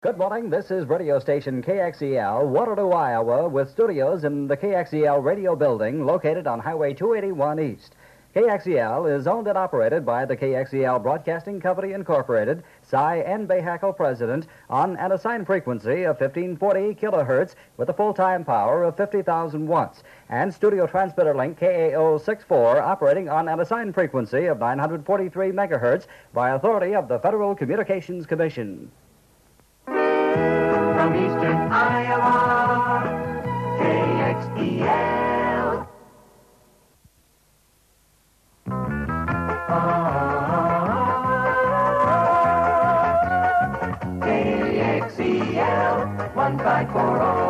Good morning. This is radio station KXEL, Waterloo, Iowa, with studios in the KXEL radio building located on Highway 281 East. KXEL is owned and operated by the KXEL Broadcasting Company, Incorporated, Cy N. Bahakel, President, on an assigned frequency of 1540 kilohertz with a full-time power of 50,000 watts, and studio transmitter link KAO64 operating on an assigned frequency of 943 megahertz by authority of the Federal Communications Commission. From eastern Iowa, KXEL. KXEL 154